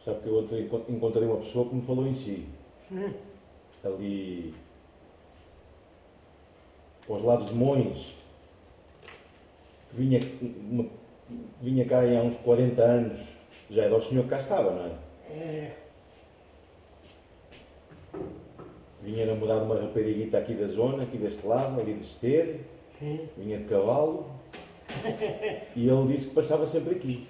Sabe que eu ontem encontrei uma pessoa que me falou em si. Ali, aos lados de Mões, que vinha cá há uns 40 anos. Já era o senhor que cá estava, não é? Vinha namorar uma rapariguita aqui da zona, aqui deste lado, ali de Esteiro. Vinha de cavalo. E ele disse que passava sempre aqui.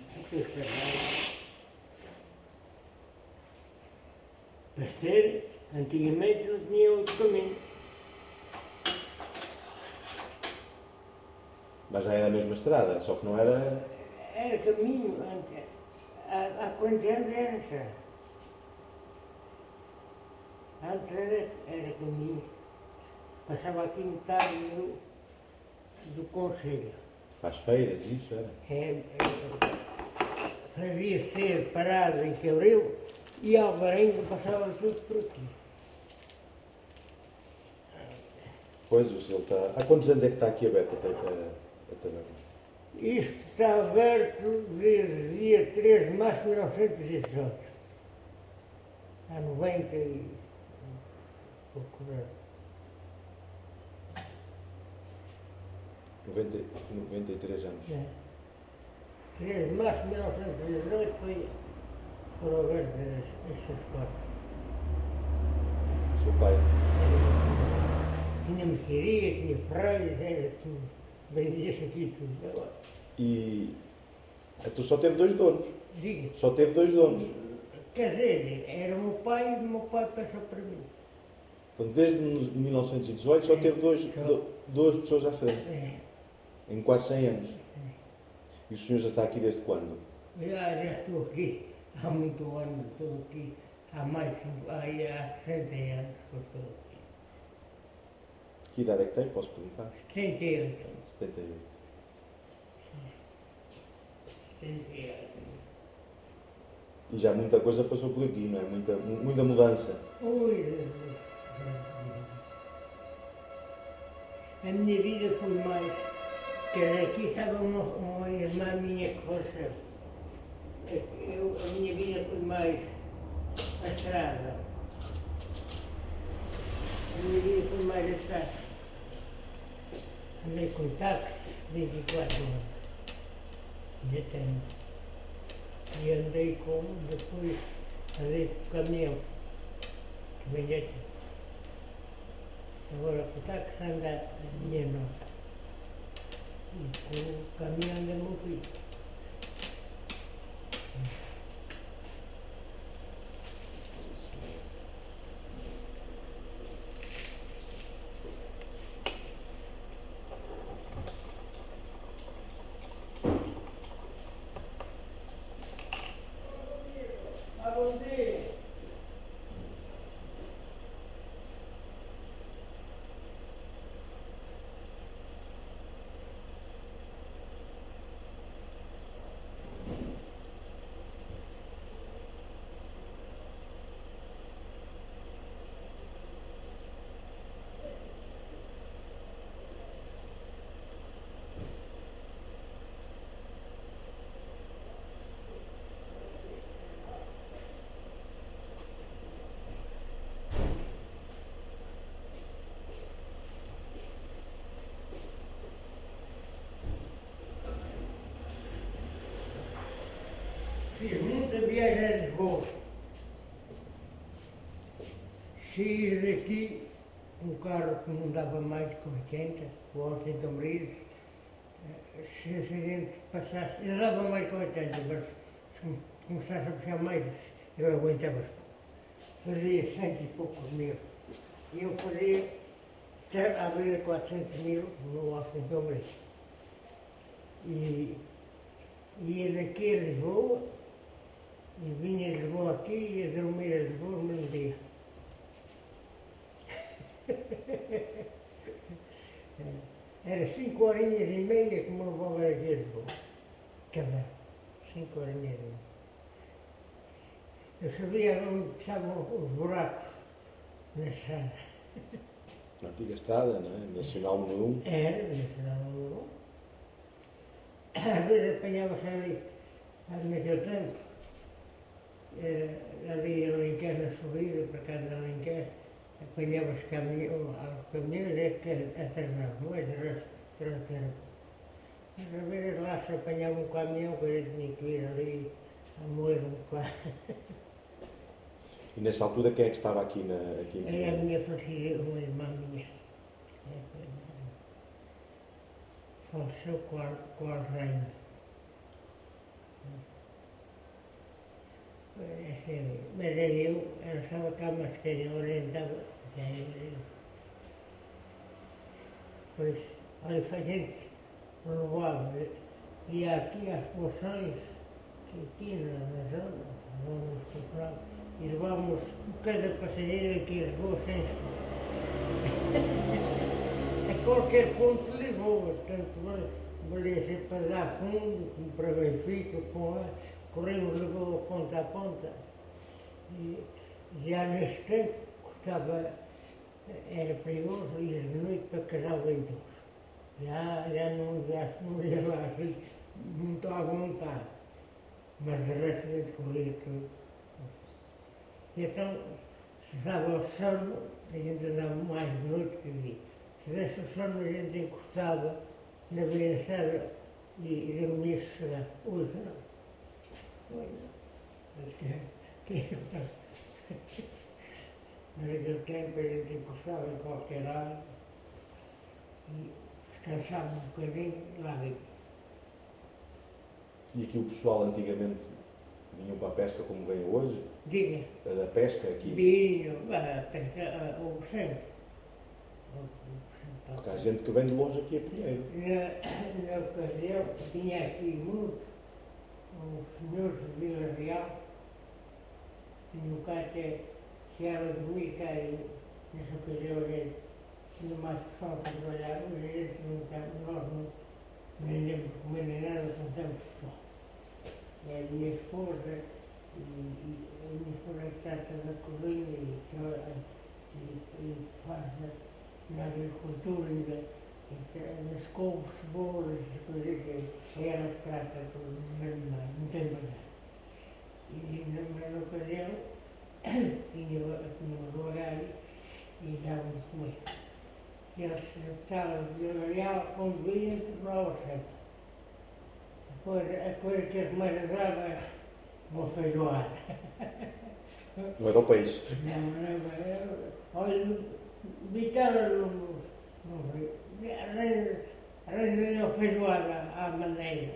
Esteiro, antigamente não tinha outro caminho. Mas já era a mesma estrada, só que não era... Era caminho, há 40 anos era já. Antes era caminho. Passava aqui metade do concelho. Faz feiras, isso era? Fazia ser parado em Cabril e Alvarenga passava tudo por aqui. Pois, o senhor está... Há quantos anos é que está aqui aberto a taberna? Isto está aberto desde dia 3 de março de 1918. Há 90 e pouco anos. 93 anos. 3 de março de 1918 foram abertas estas portas. O seu pai? Tinha mercearia, tinha ferreiros, era tudo. Vendia-se aqui tudo. Agora, E... Então só teve dois donos? diga, Só teve dois donos? quer dizer, era o meu pai e o meu pai passou para mim. Então, desde 1918 só teve duas pessoas à frente, em quase 100 anos. E o senhor já está aqui desde quando? Já estou aqui há muito ano, estou aqui há há 60 anos que estou aqui. Que idade é que tem? Posso perguntar? 78. 78. 78. E já muita coisa passou por aqui, não é? Muita mudança. Ui, a minha vida foi mais. Aqui estava uma irmã minha que fosse. A minha vida foi mais a estrada. A minha vida foi mais a estrada. Andei com táxi 24 anos. Ainda tenho. E depois andei com caminhão. Também já tenho. Agora com o táxi anda a minha nota. E com o caminhão anda meu filho. Bom dia. Fiz muita viagem a Lisboa. Saí daqui com um carro que não dava mais que 80, o Washington Bridge. Se a gente passasse, ele dava mais que 80, mas se começasse a puxar mais, eu aguentava. Fazia 100 e poucos mil. E eu fazia à beira de 400 mil no Washington Bridge. E ia daqui a Lisboa, e vinha de Lisboa aqui e ia dormir a Lisboa no mesmo dia. Era 5 horinhas e meia que me levava aqui a Lisboa. Cada 5 horinhas e meia. Eu sabia onde estavam os buracos na estrada. Na antiga estrada, não é? Nacional número 1. Era, na estrada número 1. Às vezes apanhava-se ali, naquele tempo, ali em Alenquer, na subida, para casa de Alenquer, apanhava os caminhões, é que atrasavam, mas o resto transeiro. Mas às vezes lá se apanhava um caminhão que a gente tinha que ir ali a moer um bocado. E nessa altura quem é que estava aqui Era a minha falecida, uma irmã minha. Faleceu com Alzheimer. Mas era eu, ela estava cá, mas quem orientava, já era eu. Pois, olha, a gente levava, ia aqui às poções, aqui na zona, vamos comprar, e levávamos cada passageiro aqui em Lisboa sem a qualquer ponto de Lisboa, tanto valia ser para dar fundo, como para Benfica, corremos Lisboa ponta a ponta. E já nesse tempo era perigoso ir de noite para Casal Ventoso. Já não ia lá assim, muito à vontade. Mas de resto a gente corria tudo. E então, se dava o sono, a gente andava mais de noite que de dia. Se desse o sono, a gente encostava na beiraçada e dormia sossegado. Hoje não. Hoje não. Naquele tempo a gente encostava em qualquer lado e descansava um bocadinho lá dentro. E aqui o pessoal antigamente vinham para a pesca como vem hoje? Diga. A pesca aqui? Vinham, a pesca, houve sempre. Porque há gente que vem de longe aqui a Pinheiro. Na ocasião, tinha aqui muito os senhores de Vila Real, tinham cá até, chegaram a dormir cá e nessa ocasião a gente tinha mais pessoal para trabalhar, hoje a gente não está, nós não andamos comer nem nada, não temos pessoal. É a minha esposa e a minha esposa que trata da cozinha e faz na agricultura das couves, cebolas, coisas que é ela que trata tudo, não tem bagagem. E na mesma ocasião tinha um horário e davam de comer. E eles estavam de Vila quando vinham, tornavam sempre. A coisa que eles mais adoravam era uma feijoada. Não era o peixe? Não, olha, Vitória não veio. Arranjei uma feijoada à maneira.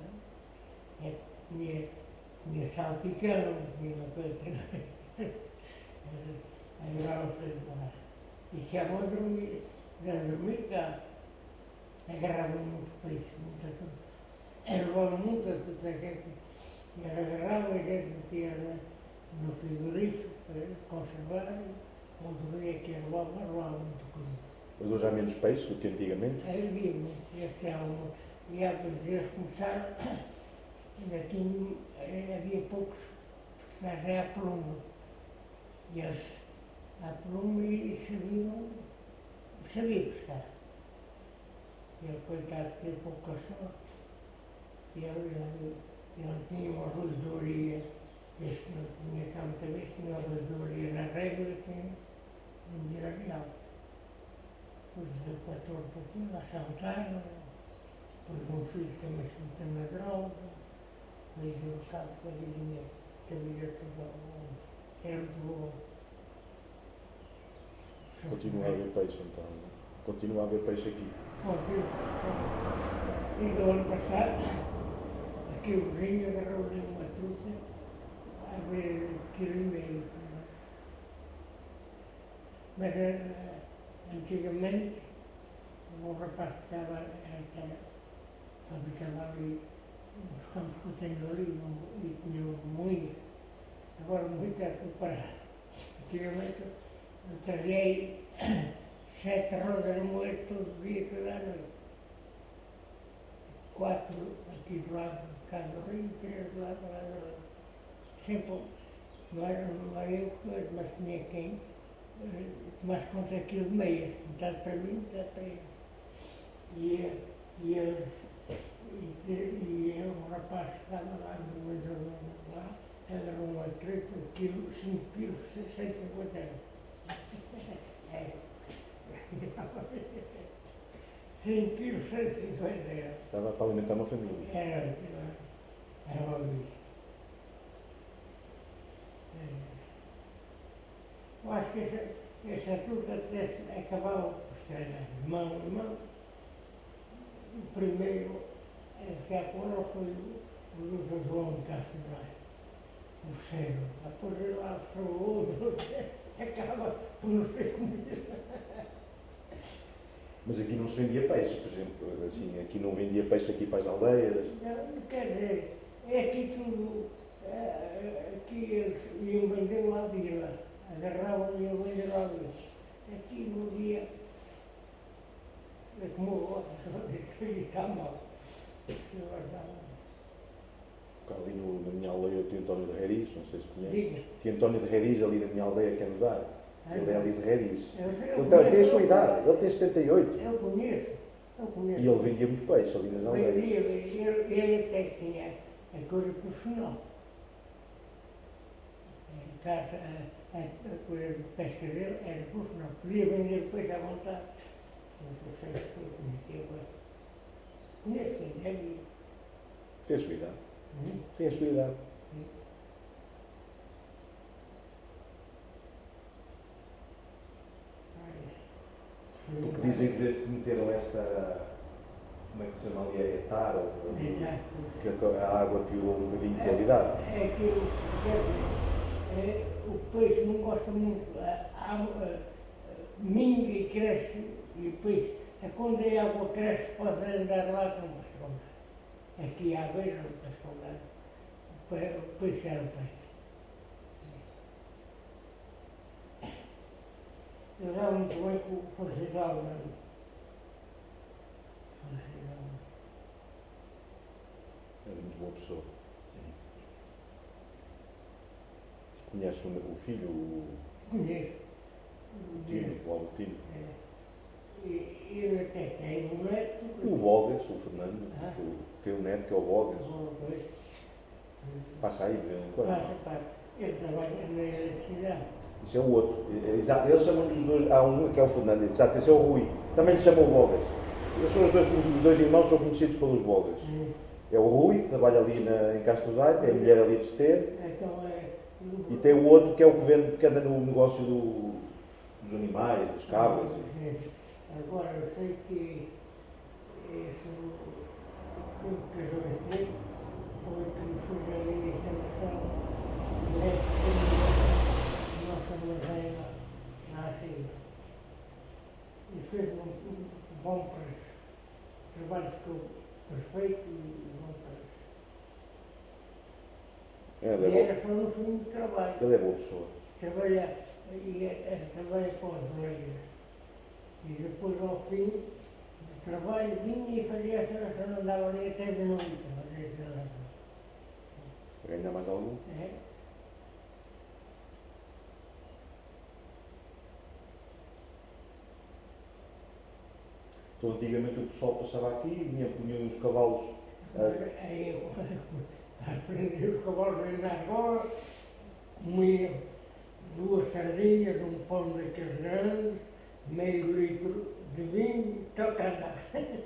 Tinha salpicão, tinha uma coisa que agora feijoada. E chamou a dormir cá. Agarrava muito peixe, muita coisa. Levava muita coisa gente. E agarrava e a gente metia no frigorífico para conservar. Outro dia que levava muito coisa. Mas hoje há menos peixe do que antigamente? Havia muito. Este ano, e há eles começaram, aqui havia poucos, mas é a pluma. E eles, a pluma e sabiam pescar. E ele, coitado, teve pouca sorte. E ele tinha uma rodoria, este não tinha cá muita vez, tinha uma rodoria na régua e tinha um Vila Real. Depois deu 14 aqui, lá assaltaram, depois um filho também se meteu na droga, aí deu cabo com a vizinha, que a vida toda era muito boa. Continua a haver peixe então, não é? Continua a haver peixe aqui. E do ano passado, aqui o vizinho agarrou-lhe uma truta, a ver quilo e meio. Mas antigamente, o rapaz que estava, fabricava ali os campos que eu tenho ali e tinha um moinho. Agora o moinho está tudo parado. Antigamente eu trazia 7 rodas a moer todo dia, toda a noite. 4 aqui do lado de cá do rio, 3 do lado do rio. Sempre, não era eu que mas tinha quem tomasse conta daquilo de meias, metade para mim, metade para ele. E o rapaz que estava lá no lá, Era uma treta de 5 quilos, 150 anos. É. 5 quilos, 150 anos. Estava para alimentar uma família. Era uma vida. Eu acho que essa turca até acabava por estar de mão em mão. O primeiro a ficar com ela foi o Dr. João de Castro Braga, o céu. Depois ele lá foi o outro, acaba por não ter comida. Mas aqui não se vendia peixe, por exemplo, assim, aqui não vendia peixe aqui para as aldeias. Não, quer dizer, é aqui tudo, aqui eles iam vender lá de vila, agarravam e iam vender lá de vila. Aqui no dia, é como agora, está mal. Ali na minha aldeia eu tinha António de Reis, não sei se conhece. Diga. Tinha António de Reis ali na minha aldeia, que é no Dar. Ele é ali de Reis. Eu Ele tem a sua idade, ele tem 78. Eu conheço. E ele vendia muito peixe ali nas aldeias. Ele até tinha a coisa profissional. Em casa, a coisa de pesca dele era profissional. Podia vender peixe à vontade. Não sei se eu conhecia agora. Conheço quem deve. Tem a sua idade. Tem a sua idade. Porque dizem que desde que meteram esta, como é que se chama ali, é taro, que a água piorou um bocadinho de qualidade. É aquilo, quer dizer, o peixe não gosta muito, minga e cresce, e depois, quando a água cresce, pode andar lá com uma escondada. Aqui à beira não está escondada, o peixe era o peixe. Eu dava muito bem com o Forcigal, não é? Era muito boa pessoa. Conhece o filho, o Conheço. Tino, o Albertino? É. E ele até tem um neto. E o Bogas, o Fernando, tem um neto que é o Bogas. Passa aí de vez em quando. Passa. Ele trabalha na eletricidade. Isso é o outro. Exato. Eles chamam-lhe os dois. Há um que é o Fernando, exato. Esse é o Rui. Também lhe chamam o Bogas. Eles são os dois irmãos são conhecidos pelos Bogas. É o Rui, que trabalha ali em Castro Daire, tem a mulher ali de Esteiro. E tem o outro que é o que anda no negócio dos animais, das cabras. Agora eu sei que esse o que eu sei foi que me fez ali a instalação elétrica da nossa armazém lá acima. E fez um bom preço. O trabalho ficou perfeito e bom preço. E era só no fim do trabalho. Ele é boa pessoa. Trabalha com as leiras. E depois, ao fim do trabalho, vinha e fazia a instalação, andava ali até de noite a fazer a instalação. Para ganhar mais algum? É. Então, antigamente o pessoal passava aqui, punha os cavalos. Aí eu, para prender os cavalos ainda agora, comia 2 sardinhas, um pão daqueles grandes, meio litro de vinho, toca a andar.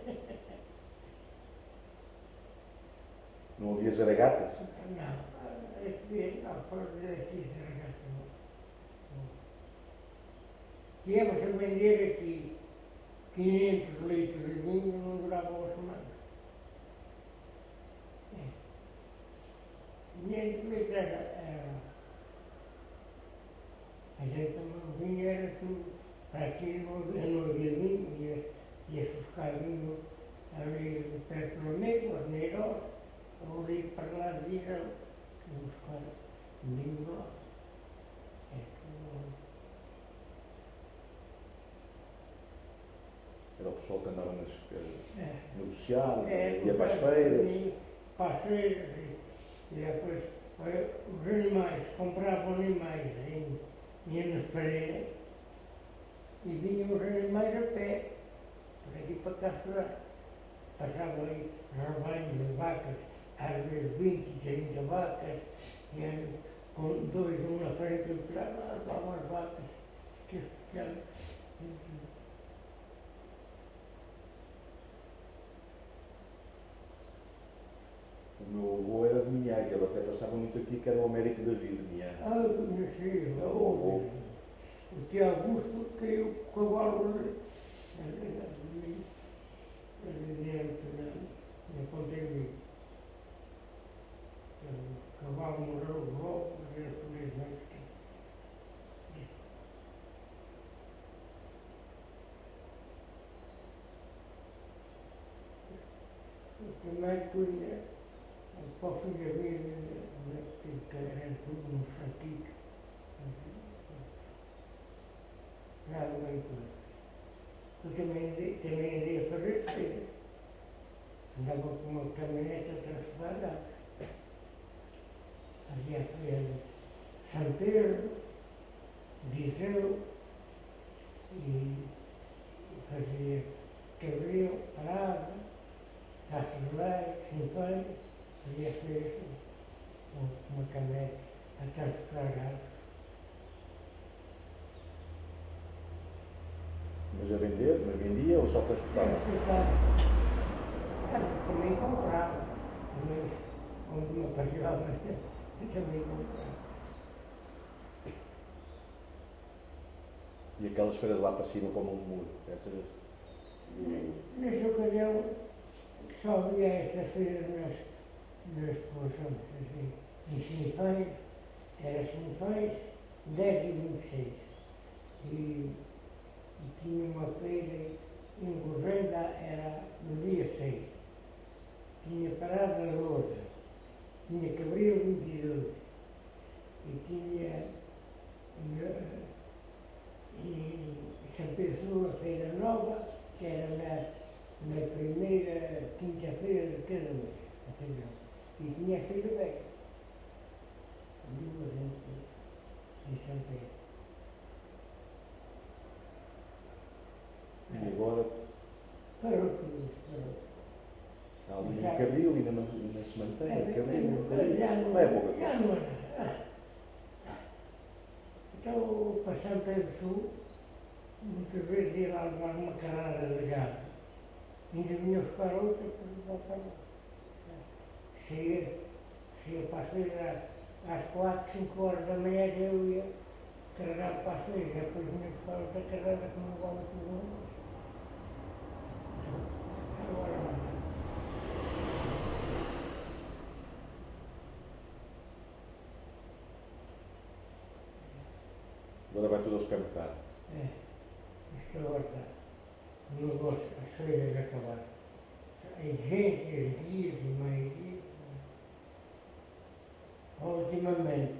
Não havia zaragatas? Não, para dizer aqui zaragata não. Íamos a vender aqui 500 litros de vinho, não durava uma semana. 500 litros era. A gente não vinha, era tudo. Para aqui não havia vinho, ia buscar vinho ali perto do amigo, a Neiró, ali para lá de Vila, ia buscar vinho lá. Era o pessoal que andava a negociar, ia para as feiras. Para as feiras, e depois os animais, compravam animais, iam nas paredes. E vinham os animais a pé, por aqui para cá estudar. Passavam aí rebanhos de vacas, às vezes 20, 30 vacas, E era com dois, um na frente e outro atrás, lá levavam as vacas. Que era- O meu avô era de Minhã, que ele até passava muito aqui, que era o Américo David de Minhã. Eu conheci, O avô. o tio Augusto caiu com o cavalo ali dentro, na Pontevi. O cavalo morreu logo, mas ele felizmente. Eu também punha, para o filho da vida, que era tudo um saquinho. Nada bem coisa. Eu também andei a fazer feira. Andava com uma caminhonete atrás de barato. Fazia a feira de São Pedro, Viseu, e fazia Cabril, Parada, Taça de Leite, Sinfãs, fazia feiras com uma caminhonete atrás de barato. Mas a vender, mas vendia ou só transportava? Também comprava. Também, quando me apaixonava, também comprava. E aquelas feiras lá para cima, para o Monte Muro? Essas... Nessa ocasião, só havia esta feira nas promoções, assim, em Sinfãs, era Sinfãs, 10 e 26. E tinha uma feira em Gozenda, era no dia 6. Tinha Parada 12, tinha Cabril 22 e tinha em São Pedro a Feira Nova, que era na primeira quinta-feira de cada mês. A feira nova. E tinha a Feira Velha, duas em São Pedro. E agora Parou tudo, parou. há ali um Cabril ainda se mantém, Cabril, Já não é pouca já coisa. não é. Então, para São Pedro Sul, muitas vezes ia lá levar uma carrada de gado. Ainda vinha buscar outra para levar para lá. Saía para as feiras às 4, 5 horas da manhã, eu ia carregar para as feiras, depois vinha buscar outra carrada que não levava tudo mais. Agora, Agora vai tudo ao supermercado. isto agora está. O negócio, as feiras acabaram. Agências, dias e mais dias. Ultimamente,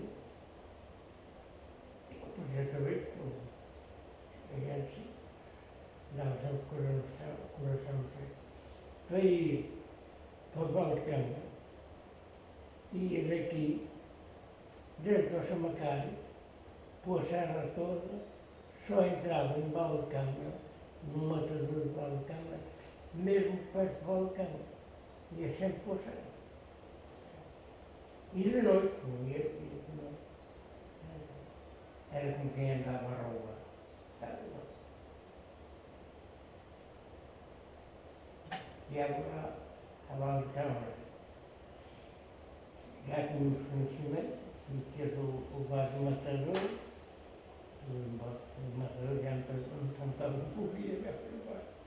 depois acabei com a gente dava sempre coração cheio. Para ir para o Balcão, ia daqui, desde o Samacário, pela serra toda, só entrava em Balcão, no matador de Balcão, mesmo perto de Balcão. Ia sempre pela serra. E de noite, não ia de noite. Era com quem andava a rua. E agora, a Balcão, já tínhamos conhecimento, e fez o vaso matador, o matador já não contava um pouquinho, já foi embora.